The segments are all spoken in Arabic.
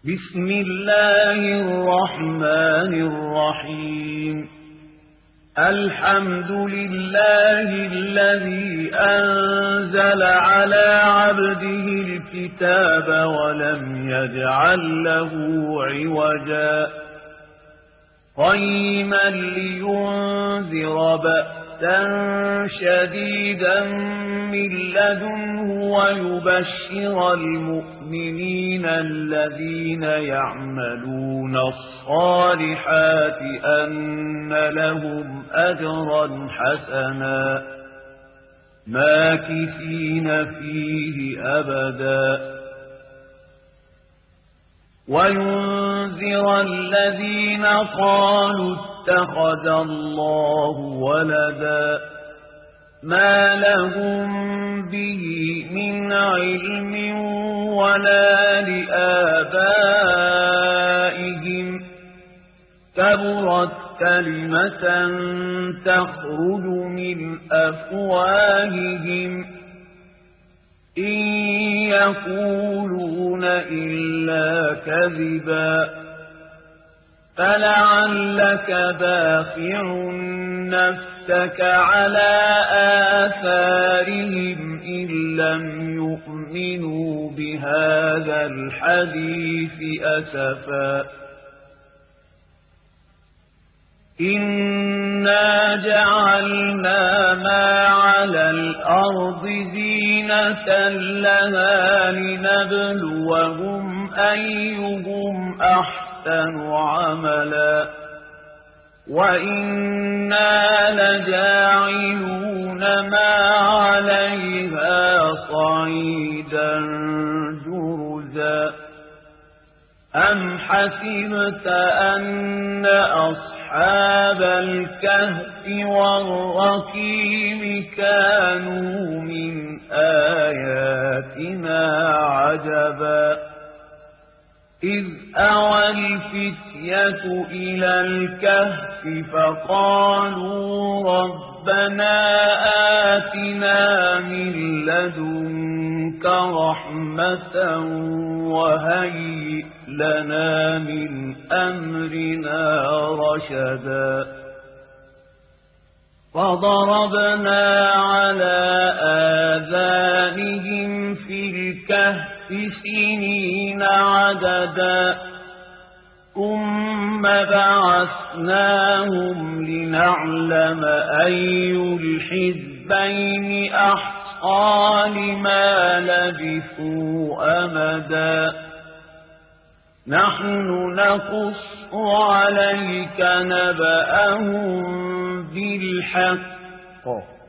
بسم الله الرحمن الرحيم. الحمد لله الذي أنزل على عبده الكتاب ولم يجعل له عوجا قيما لينذر بأسا شديدا من لدنه ويبشر المؤمنين الذين يعملون الصالحات أن لهم أجرا حسنا ماكثين فيه أبدا وينذر الذين قالوا اتخذ الله ولدا ما لهم به من علم ولا لآبائهم كبرت كلمة تخرج من أفواههم إن يقولون إلا كذبا فلعلك باخع نفسك على آثارهم إن لم يؤمنوا بهذا الحديث أسفا إنا جعلنا ما على الأرض زينة لها لنبلوهم أيهم أحسن عملا وإنا لجاعلون ما عليها صعيدا جرزا أم حسبت أن أصحاب الكهف والرقيم كانوا من آياتنا عجبا إذ أوى الفتية إلى الكهف فقالوا ربنا آتنا من لدنك رحمة وهيئ لنا من أمرنا رشدا فضربنا على آذانهم في الكهف سنين عددا ثم بعثناهم لنعلم أي الحزبين أحصى لما لبثوا أمدا نحن نقص عليك نبأهم بالحق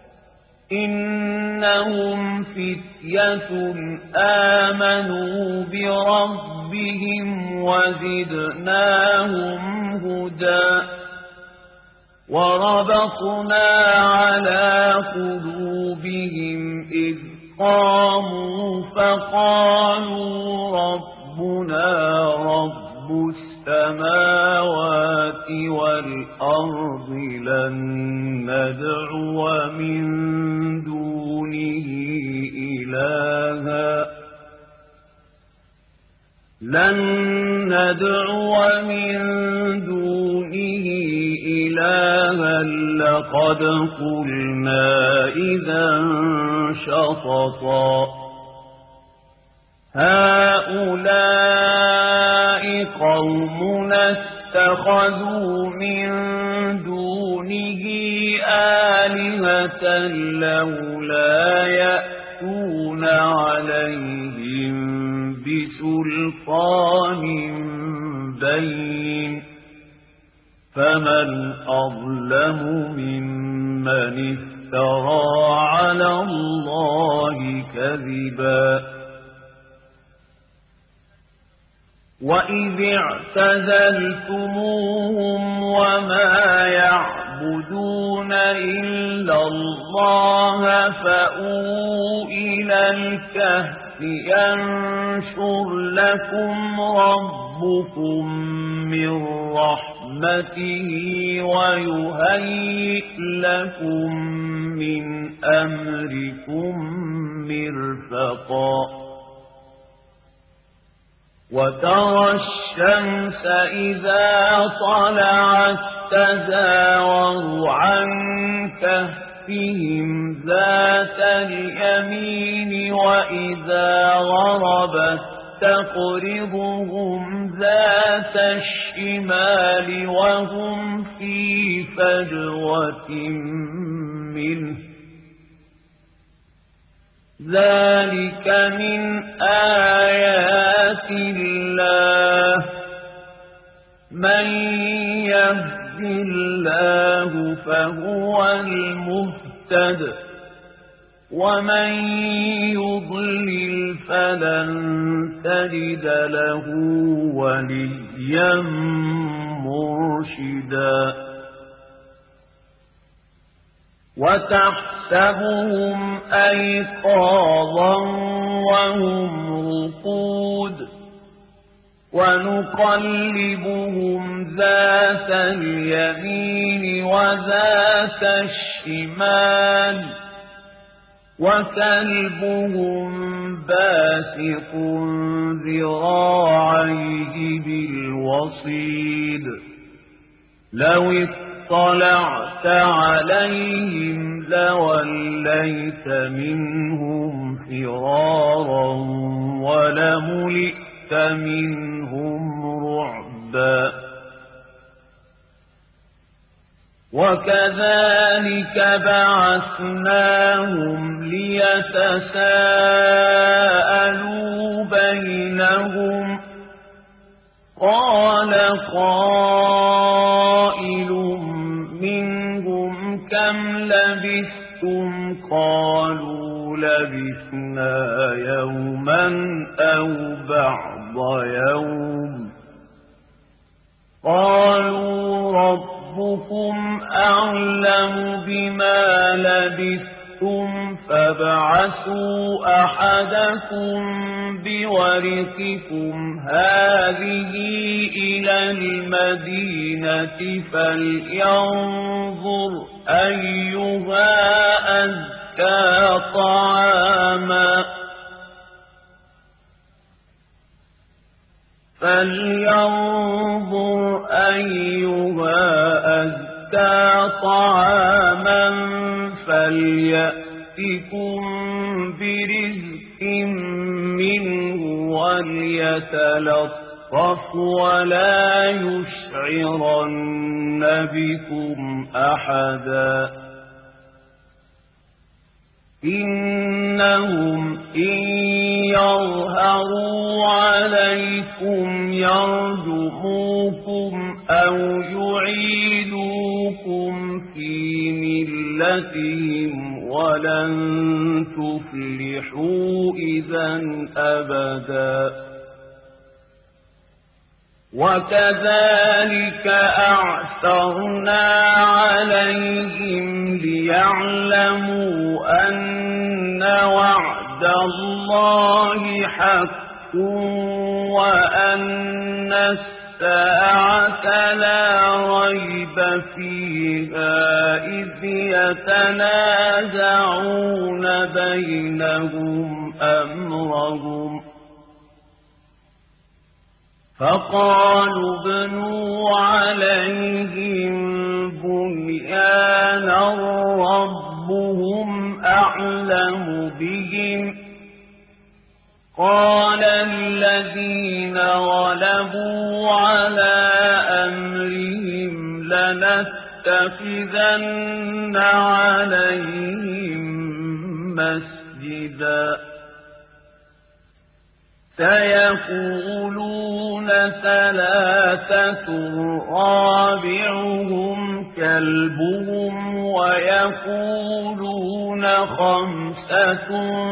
إنهم فتية آمنوا بربهم وزدناهم هدى وربطنا على قلوبهم إذ قاموا فقالوا ربنا رب السماوات والأرض لن ندعو من دونه إلها لقد قلنا إذا شططا هؤلاء قومنا اتخذوا من دونه آلهة لولا يأتون عليهم بسلطان بين فمن أظلم ممن افترى على الله كذبا وإذ اعتزلتموهم وما يعبدون إلا الله فأووا إلى الكهف ينشر لكم ربكم من رحمته ويهيئ لكم من أمركم مرفقا وترى الشمس إذا طلعت تزاور عن كهفهم ذات اليمين وإذا غربت تقرضهم ذات الشمال وهم في فجوة منه ذلك من آيات الله من يهد الله فهو المهتد ومن يضلل فلن تجد له وليا مرشدا وتحسبهم أيقاظا وهم رقود ونقلبهم ذات اليمين وذات الشمال وكلبهم باسط ذراعيه بالوصيد لو اطلعت عليهم لوليت منهم فرارا ولملئت منهم رعبا وكذلك بعثناهم ليتساءلوا بينهم قال قائل منهم كم لبثتم قالوا لبثنا يوما أو بعض يوم قالوا ربكم أعلم بما لبثتم فابعثوا أحدكم بورقكم هذه إلى المدينة فلينظر أيها أزكى طعاما فليأتكم برزق منه وليتلطف ولا يشعرن بكم أحدا إنهم إن يظهروا عليكم يرجموكم أو يعيدوكم في ملتهم ولن تفلحوا إذا أبدا وكذلك أعثرنا عليهم ليعلموا أن وعد الله حق وأن الساعة لا ريب فيها إذ يتنازعون بينهم أمرهم فقالوا ابنوا عليهم بنيانا ربهم أعلم بهم قال الذين غلبوا على أمرهم لنتخذن عليهم مسجدا سيقولون ثلاثة رابعهم كلبهم ويقولون خمسة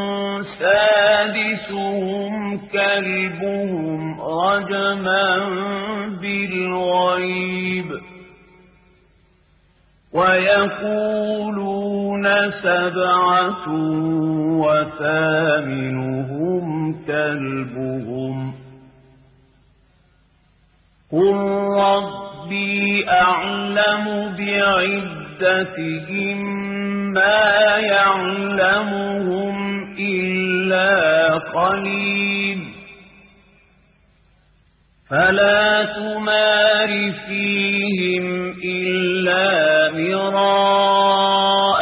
سادسهم كلبهم رجما بالغيب ويقولون سبعة وثامنهم كلبهم قل ربي أعلم بعدتهم ما يعلمهم إلا قليل فلا تمار فيهم إلا مراء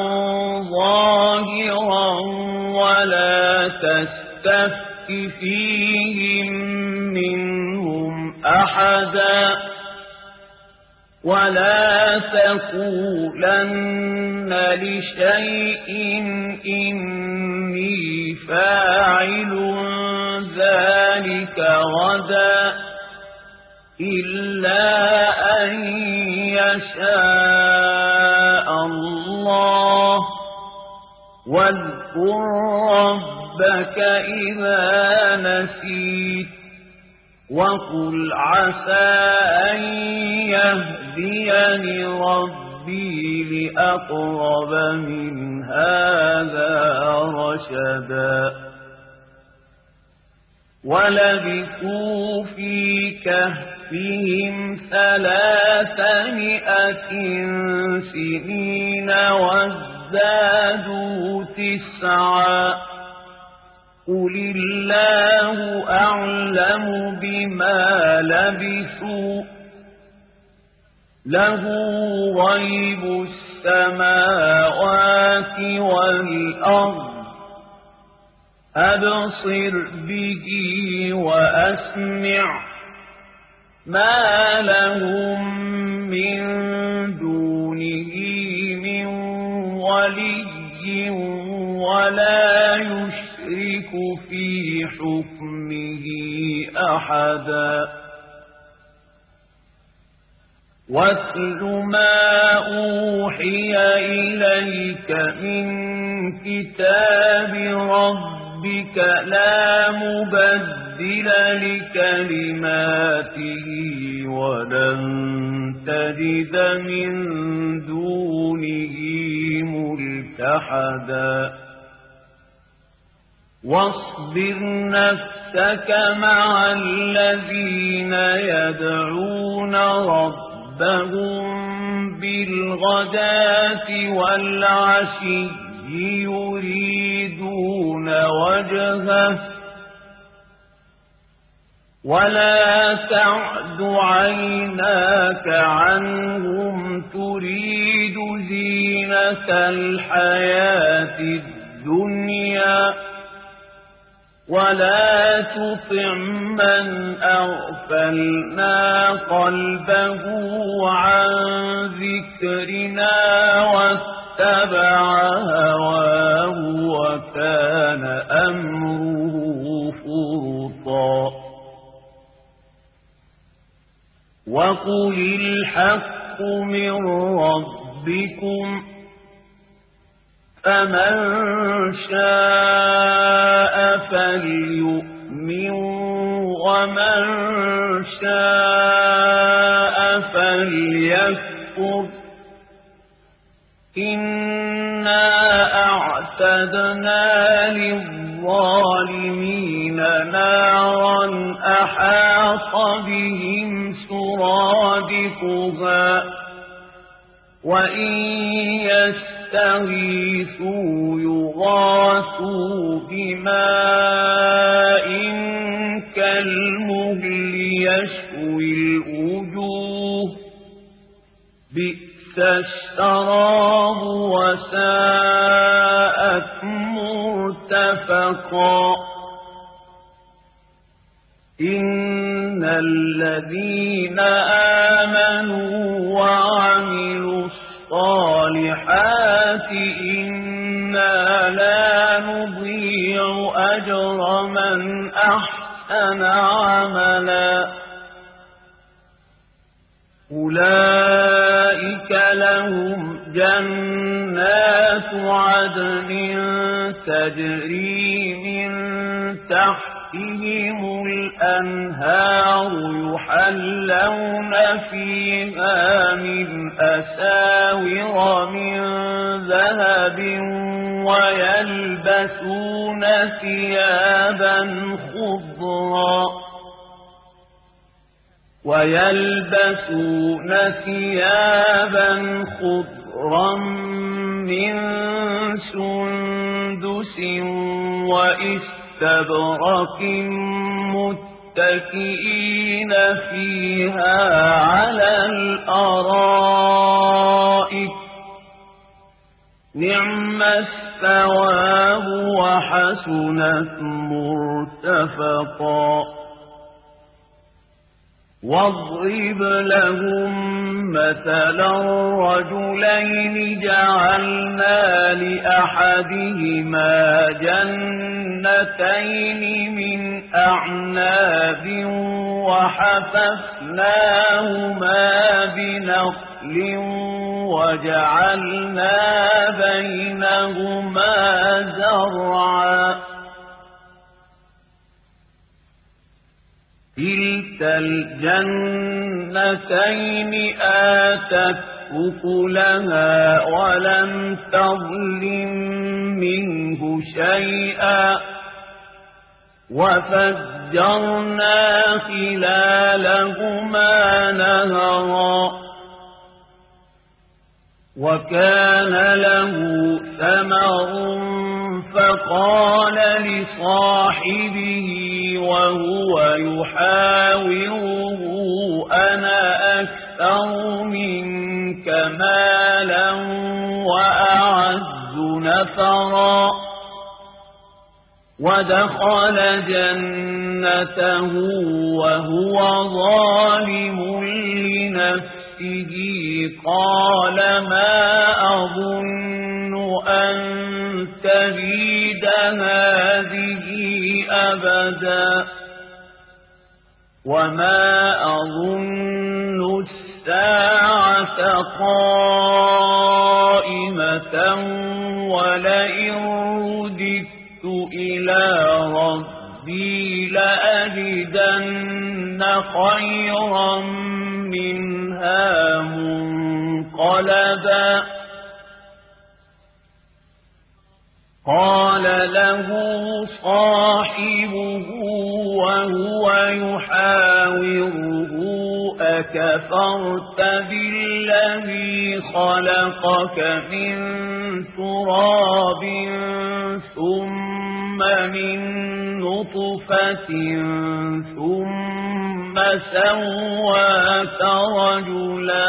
ظاهرا ولا تستفت فيهم منهم أحدا ولا تقولن لشيء إني فاعل ذلك غدا إلا أن يشاء الله واذكر ربك إذا نسيت وقل عسى أن يهديني ربي لأقرب من هذا رشدا ولبثوا في كهفهم 300 سنين وازدادوا 9 قل الله أعلم بما لبثوا له غيب السماوات والأرض أبصر به وأسمع ما لهم من دونه من ولي ولا يشرك في حكمه أحدا واتل ما أوحي إليك من كتاب ربك لا مبدل لكلماته ولن تجد من دونه ملتحدا واصبر نفسك مع الذين يدعون ربهم بالغداة والعشي يريدون وجهه ولا تعد عيناك عنهم تريد زينة الحياة الدنيا ولا تطع من أغفلنا قلبه عن ذكرنا واتبع هواه وكان أمره فرطا وقل الحق من ربكم فمن شاء فليؤمن ومن شاء فليكفر إنا أعتدنا للظالمين نارا أحاط بهم سرادقها وإن يستغيثوا يغاثوا بماء كالمهل يشوي الوجوه بئس الشراب وساءت مرتفقا إن الذين آمنوا وعملوا الصالحات إنا لا نضيع أجر من أحسن عملا أولئك لهم جنات عدن تجري من تحتهم الأنهار يحلون فيها من أساور من ذهب ويلبسون ثيابا خضرا من سندس وإستبرق متكئين فيها على الأرائك نعم الثواب وحسنت مرتفقا واضرب لهم مثلا رجلين جعلنا لأحدهما جنتين من أعناب وحففناهما بنخل وجعلنا بينهما زرعا كلتا الجنتين آتت أكلها ولم تظلم منه شيئا وفجرنا خلالهما نهرا وكان له ثمر فقال لصاحبه وهو يحاوره أنا أكثر منك مالا وأعز نفرا ودخل جنته وهو ظالم لنفسه قال ما أظن أن تبيد هذه أبدا وما أظن الساعة قائمة ولئن رددت إلى ربي لأجدن خيرا منها منقلبا قال له صاحبه وهو يحاوره أكفرت بالذي خلقك من تراب ثم من نطفة ثم سواك رجلا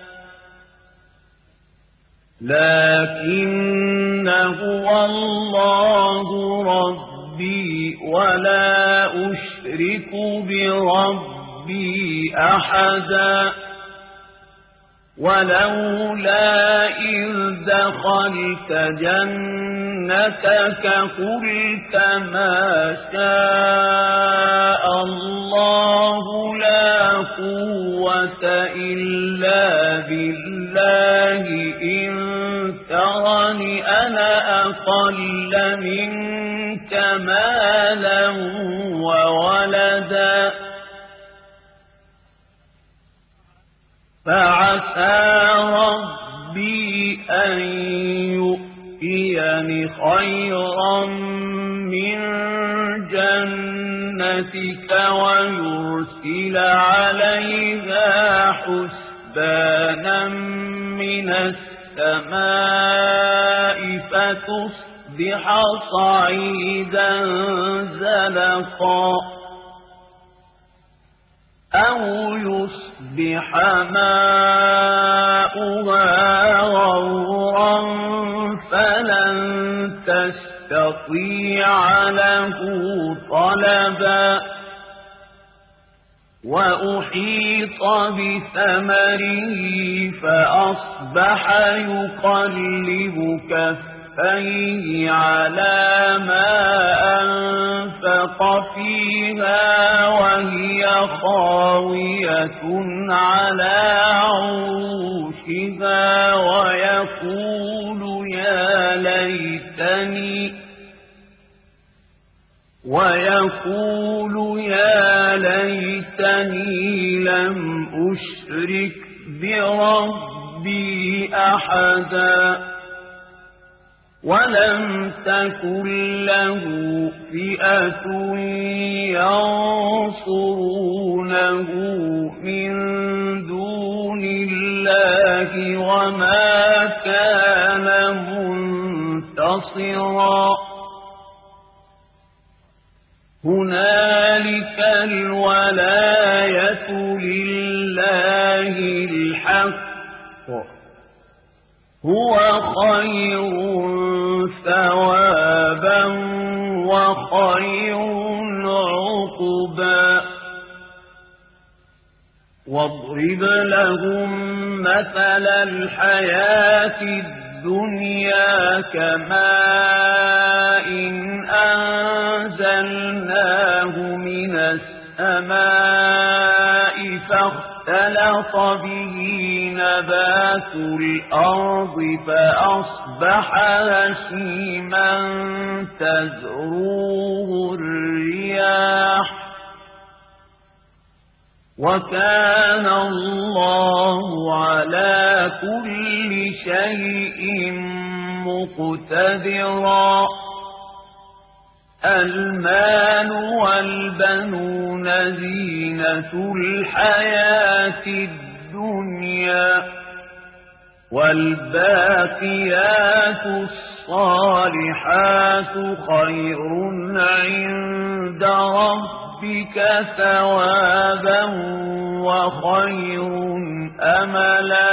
لكن هو الله ربي ولا أشرك بربي أحدا ولولا إذ دخلت جنتك قلت ما شاء الله لا قوة إلا بالله إن ترني أنا أقل منك مالا وولدا فعسى ربي أن يؤتيني خيرا من جنتك ويرسل عليها حسبانا من السماء فتصبح صعيدا زلقا أو يصبح ماؤها غورا فلن تستطيع له طلبا وأحيط بثمره فأصبح يقلب كفيه على ما أنفق فيها وهي خاوية على عروشها ويقول يا ليتني لم أشرك بربي أحدا ولم تكن له فئة ينصرونه من دون الله وما كان منتصرا هنالك هُوَ خَيْرٌ ثَوَابًا وَخَيْرٌ عُقْبًا واضرب لهم مثل الحياة الدنيا كماء أنزلناه من السماء فاختلط به نبات الأرض فأصبح هشيما تذروه الرياح وكان الله على كل شيء مقتدرا المال والبنون زينة الحياة الدنيا والباقيات الصالحات خير عند ربك ثوابا وخير أملا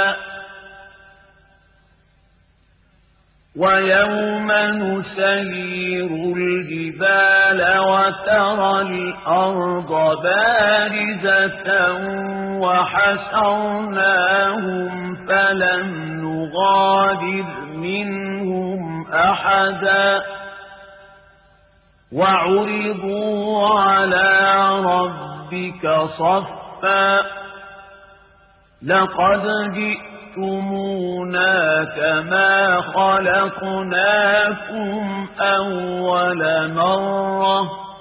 ويوم نسير الجبال وترى الأرض بارزة وحشرناهم فلم نغادر منهم أحدا وعرضوا على ربك صفا لقد جئتمونا كما خلقناكم أول مرة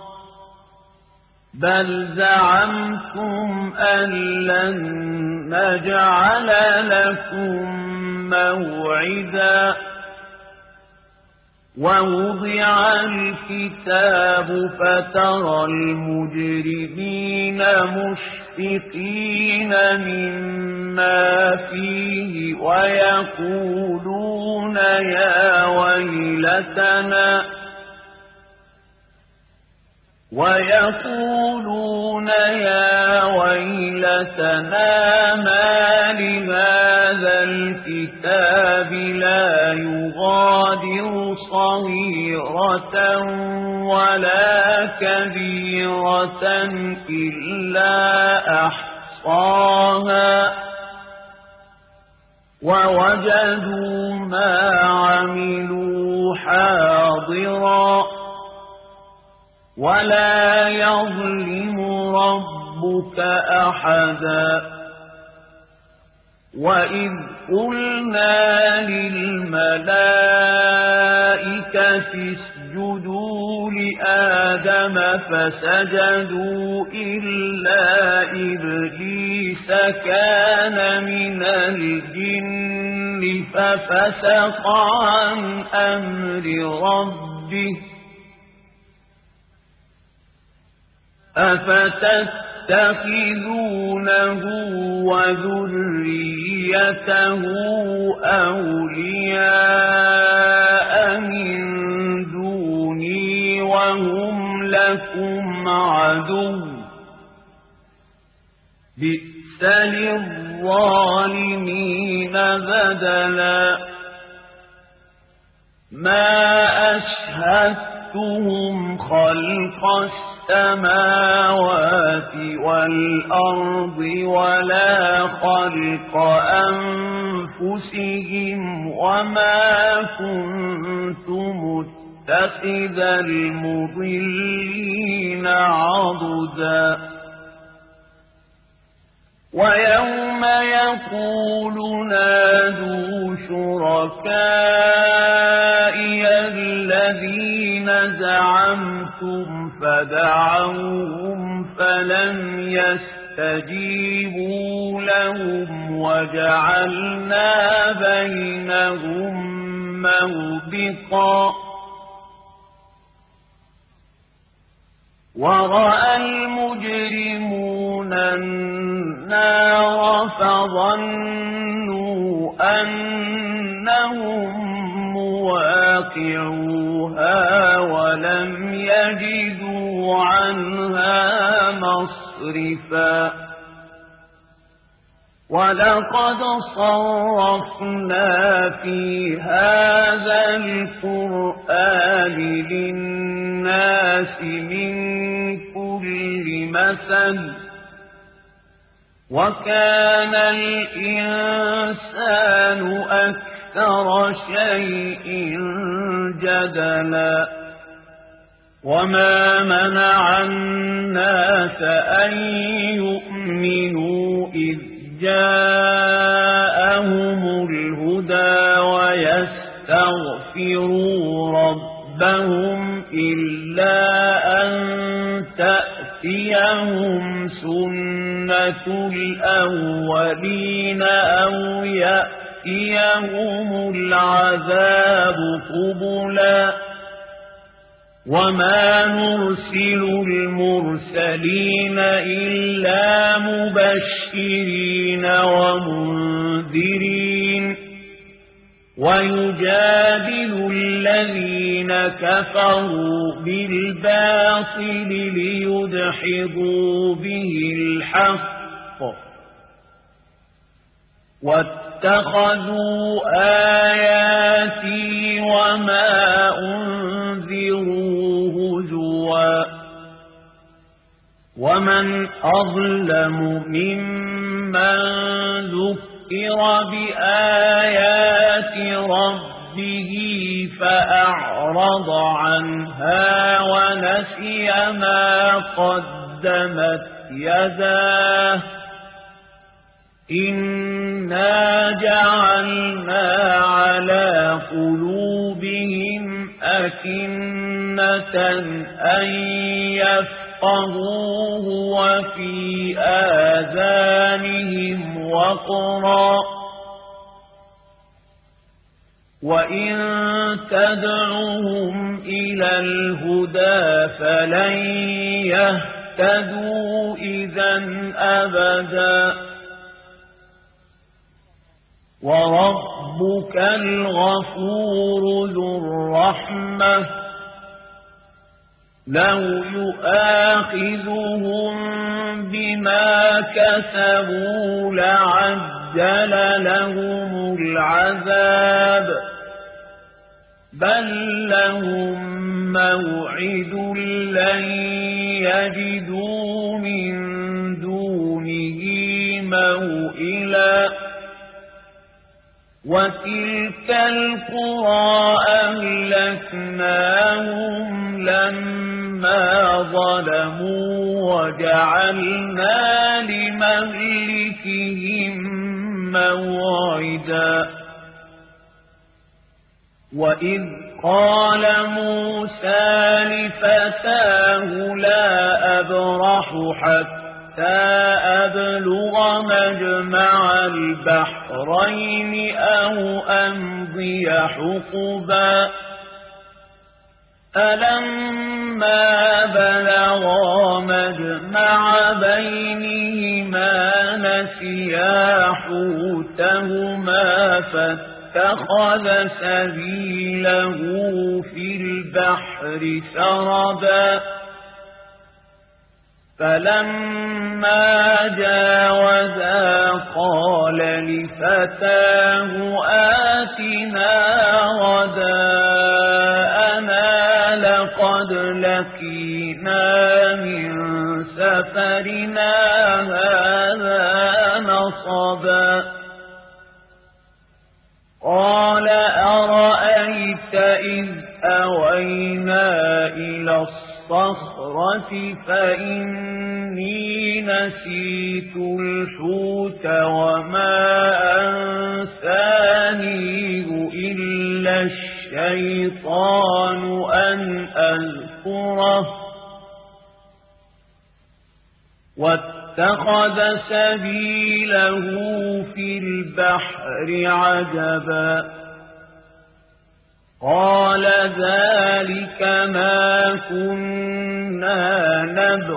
بل زعمتم أن لن نجعل لكم موعدا ووضع الكتاب فترى المجرمين مشفقين مما فيه ويقولون يا ويلتنا ما لهذا الكتاب لا يغادر صغيرة ولا كبيرة إلا أحصاها ووجدوا ما عملوا حاضرا ولا يظلم ربك أحدا وإذ قلنا للملائكة اسجدوا لآدم فسجدوا إلا إبليس كان من الجن ففسق عن أمر ربه أفتتخذونه وذريته أولياء من دوني وهم لكم عدو بئس للظالمين بدلا ما أشهدتهم خلق السماوات والأرض ولا خلق أنفسهم وما كنت متخذ المضلين عضدا ويوم يقول نادوا شركائي الذين زعمتم فدعوهم فلم يستجيبوا لهم وجعلنا بينهم موبقا ورأى المجرمون النار فظنوا أنهم مواقعوها ولم يجدوا عنها مصرفا ولقد صرفنا في هذا القرآن للناس من كل مثل وكان الإنسان أكثر شيء جدلا وما منع الناس أن يؤمنوا إذ جاءهم الهدى ويستغفروا ربهم إلا أن تأتيهم سنة الأولين أو يأتيهم العذاب قبلا وما نرسل المرسلين إلا مبشرين ومنذرين ويجادل الذين كفروا بالباطل ليدحضوا به الحق واتخذوا آياتي وما أنذروا هزوا ومن أظلم ممن ذكر بآيات ربه فأعرض عنها ونسي ما قدمت يداه إنا جعلنا على قلوبهم أكنة أن يفقهوه وفي آذانهم وقرا وإن تدعوهم إلى الهدى فلن يهتدوا إذا أبدا وربك الغفور ذو الرحمة لو يؤاخذهم بما كسبوا لعجل لهم العذاب بل لهم موعد لن يجدوا من دونه موئلا وتلك القرى أهلكناهم لما ظلموا وجعلنا لمهلكهم موعدا وإذ قال موسى لفتاه لا أبرح حتى أبلغ مجمع البحرين أو أمضي حقبا فلما بلغا مجمع بينهما نسيا حوتهما فاتخذ سبيله في البحر سربا فلما جاوزا قال لفتاه آتنا غداءنا لقد لقينا من سفرنا هذا نصبا قال أرأيت إذ أوينا إلى الصخرة فإني نسيت الحوت وما أنسانيه إلا الشيطان أن أذكره واتخذ سبيله في البحر عجبا قال ذلك ما كنا نبغ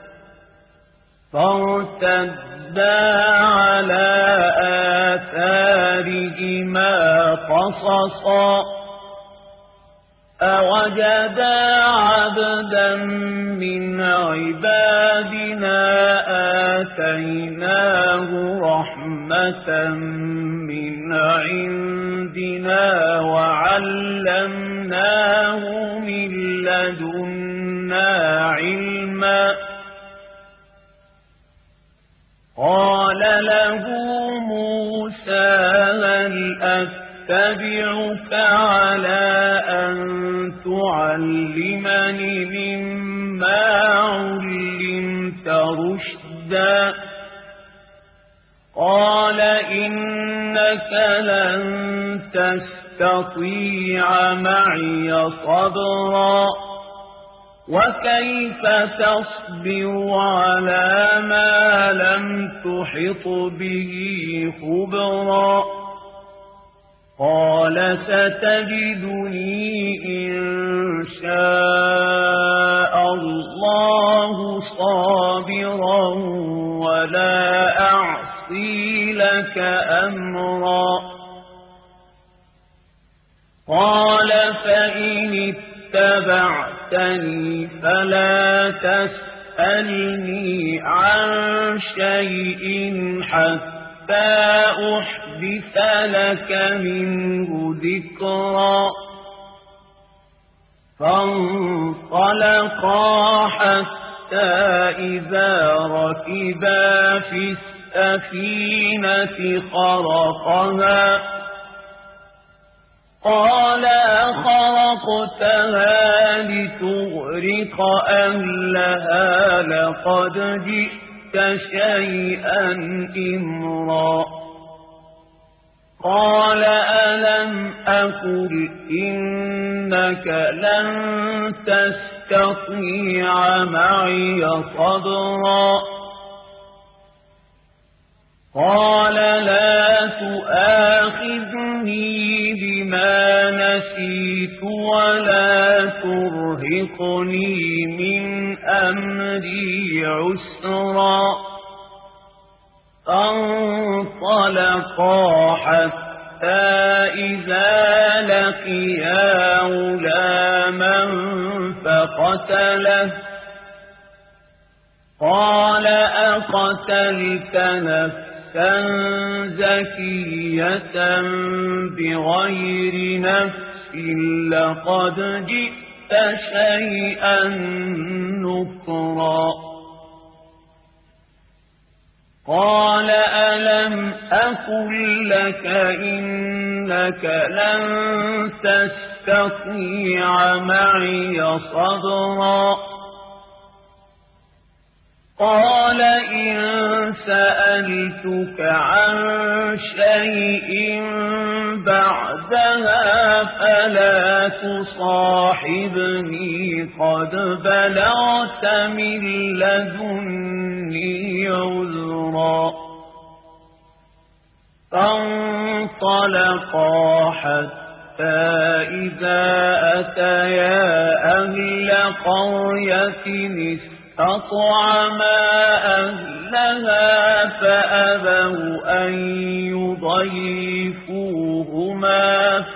فارتدا على آثارهما قصصا أوجدا عبدا من عبادنا آتيناه رحمة من عندنا وعلمناه من لدنا علما قال له موسى هل أتبعك على أن تعلمني مما علمت رشدا قال إنك لن تستطيع معي صبرا وكيف تصبر على ما لم تحط به خبرا قال ستجدني إن شاء الله صابرا ولا أعصي لك أمرا قال فإن اتبعتني فلا تسألني عن شيء حتى أحدث لك منه ذكرا فانطلقا حتى إذا ركبا في السفينة خرقها قال أخرقتها لتغرق أهلها لقد جئت شيئا إمرا قال ألم أقل إنك لن تستطيع معي صبرا قال لا تؤاخذني بما نسيت ولا ترهقني من أمري عسرا فانطلقا حتى إذا لقيا غلاما فقتله قال أقتلت نفسا زكية بغير نفس لقد جئت شيئا نكرا قال ألم أقل لك إنك لن تستطيع معي صبرا قال إن سألتك عن شيء بعدها فلا تصاحبني قد بلغت من لدني عذرا فانطلقا حتى إذا أتيا أهل قرية أطعما أهلها فأبوا أن يضيفوهما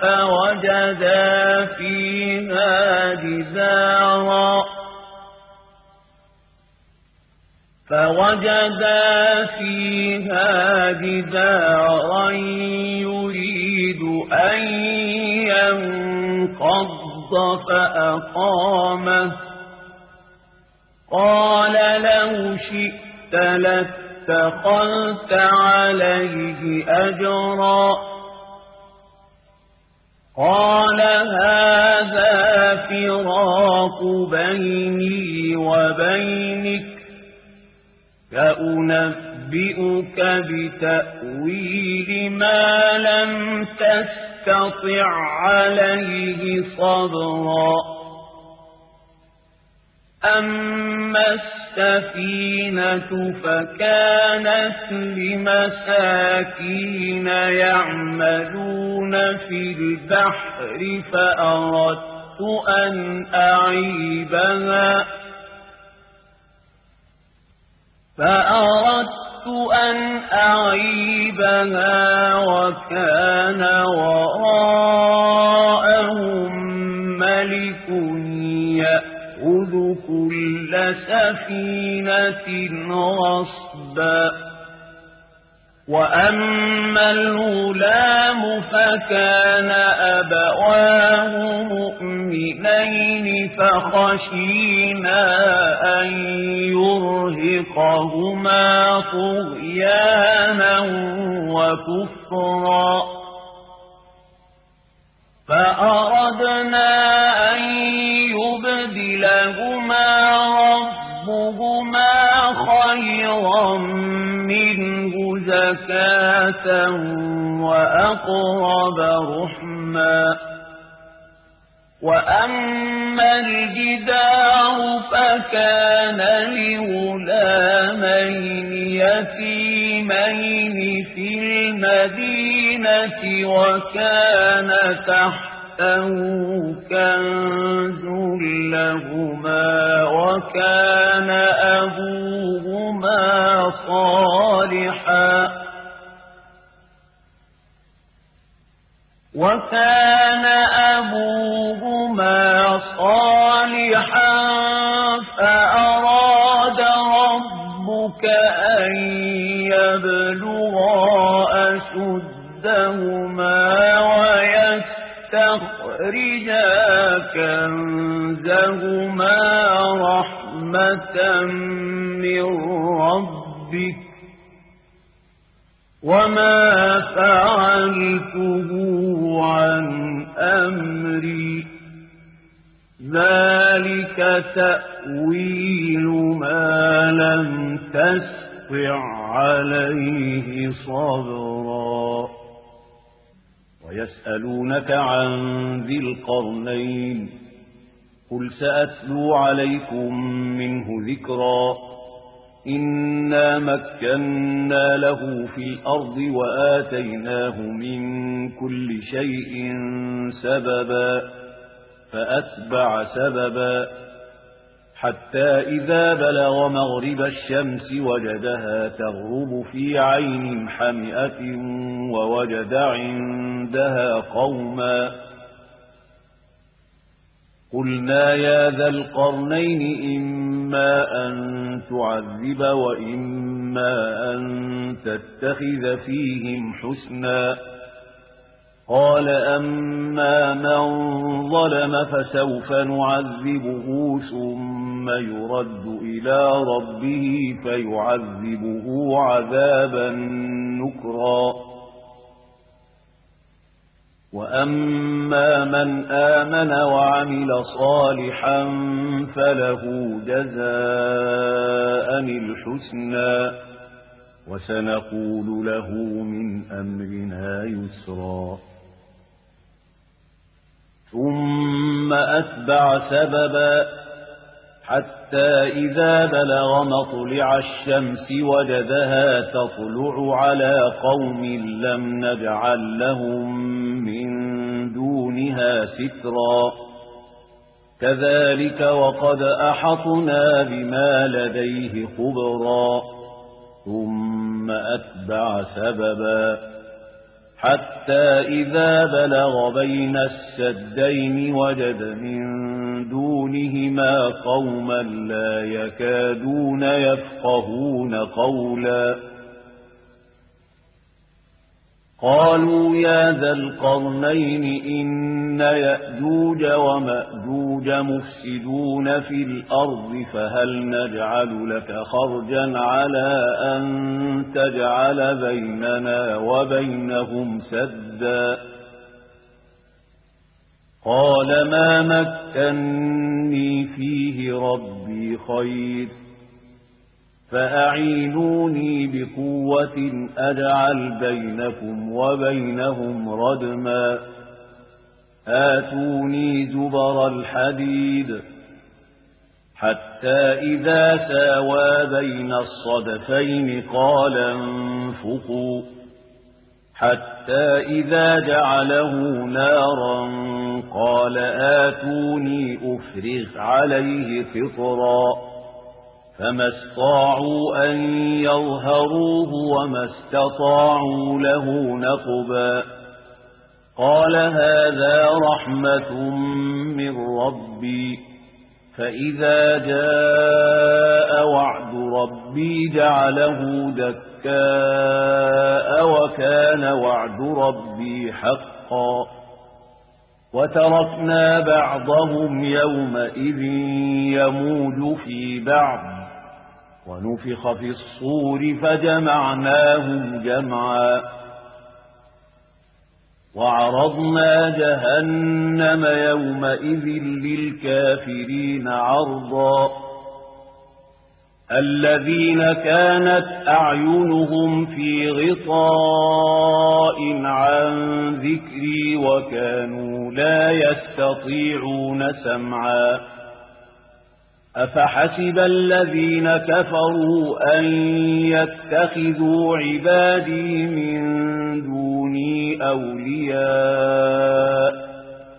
فوجدا فيها جدارا يريد أن ينقض فأقامه قال لو شئت لاتخذت عليه أجرا قال هذا فراق بيني وبينك سأنبئك بتأويل ما لم تستطع عليه صبرا أما السفينة فكانت لمساكين يعملون في البحر فأردت أن أعيبها وكان وراءهم ملك يأخذ كل سفينة غصبا رشدا وأما الغلام فكان أبواه مؤمنين فخشينا أن يرهقهما طغيانا وكفرا فأردنا أن يبدلهما ربهما خيرا منه زكاة وأقرب رحما وأما الجدار فكان لغلامين يتيمين في المدينة وكان تحته كنز لهما وكان أبوهما صالحا فأراد ربك أن يبلغا أشدهما ويستخرجا كنزهما رحمة من ربك وما فعلته عن أمري ذلك تأويل ما لم تستطع عليه صبرا ويسألونك عن ذي القرنين قل سأتلو عليكم منه ذكرا إنا مكنا له في الأرض وآتيناه من كل شيء سببا فأتبع سببا حتى إذا بلغ مغرب الشمس وجدها تغرب في عين حمئة ووجد عندها قوما قلنا يا ذا القرنين إما أن تعذب وإما أن تتخذ فيهم حسنا قال أما من ظلم فسوف نعذبه ثم يرد إلى ربه فيعذبه عذابا نكرا وأما من آمن وعمل صالحا فله جزاء الحسنى وسنقول له من أمرنا يسرا ثم أتبع سببا حتى إذا بلغ مطلع الشمس وجدها تطلع على قوم لم نجعل لهم من دونها سترا كذلك وقد أحطنا بما لديه خبرا ثم أتبع سببا حتى إذا بلغ بين السدين وجد من دونهما قوما لا يكادون يفقهون قولا قالوا يا ذا القرنين إن يأجوج ومأجوج مفسدون في الأرض فهل نجعل لك خرجا على أن تجعل بيننا وبينهم سدا قال ما مكنني فيه ربي خير فأعينوني بقوة أجعل بينكم وبينهم ردما آتوني زبر الحديد حتى إذا ساوى بين الصدفين قال انفخوا حتى إذا جعله نارا قال آتوني أفرغ عليه قطرا فما استطاعوا أن يظهروه وما استطاعوا له نقبا قال هذا رحمة من ربي فإذا جاء وعد ربي جعله دكاء وكان وعد ربي حقا وتركنا بعضهم يومئذ يموج في بعض ونفخ في الصور فجمعناهم جمعا وعرضنا جهنم يومئذ للكافرين عرضا الذين كانت أعينهم في غطاء عن ذكري وكانوا لا يستطيعون سمعا أفحسب الذين كفروا أن يتخذوا عبادي من دوني أولياء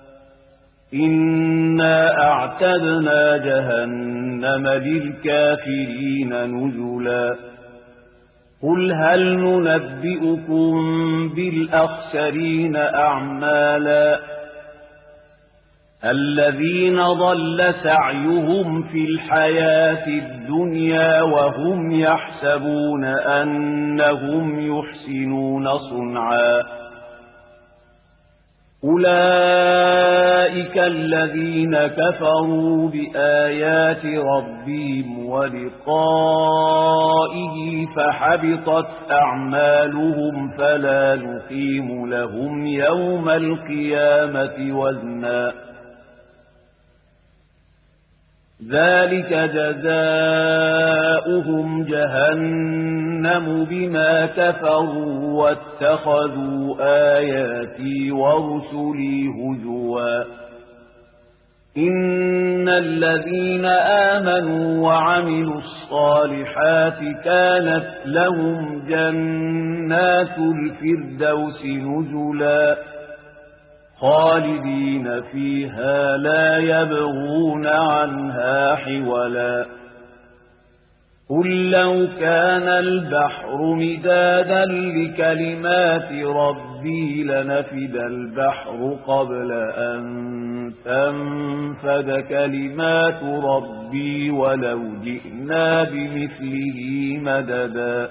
إنا أعتدنا جهنم للكافرين نزلا قل هل ننبئكم بالأخسرين أعمالا الذين ضل سعيهم في الحياة الدنيا وهم يحسبون أنهم يحسنون صنعا أولئك الذين كفروا بآيات ربهم ولقائه فحبطت أعمالهم فلا نقيم لهم يوم القيامة وزنا ذلك جزاؤهم جهنم بما كفروا واتخذوا آياتي ورسلي هزوا إن الذين آمنوا وعملوا الصالحات كانت لهم جنات الفردوس نزلا خالدين فيها لا يبغون عنها حولا قل لو كان البحر مدادا لكلمات ربي لنفد البحر قبل أن تنفد كلمات ربي ولو جئنا بمثله مددا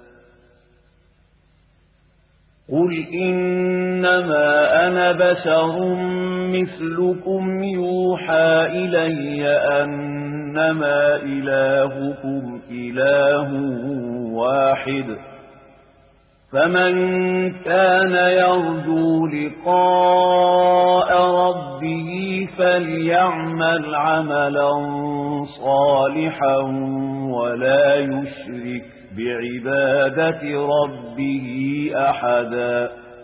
قل إنما أنا بشر مثلكم يوحى إلي أنما إلهكم إله واحد فمن كان يرجو لقاء ربه فليعمل عملا صالحا ولا يشرك بعبادة ربه أحدا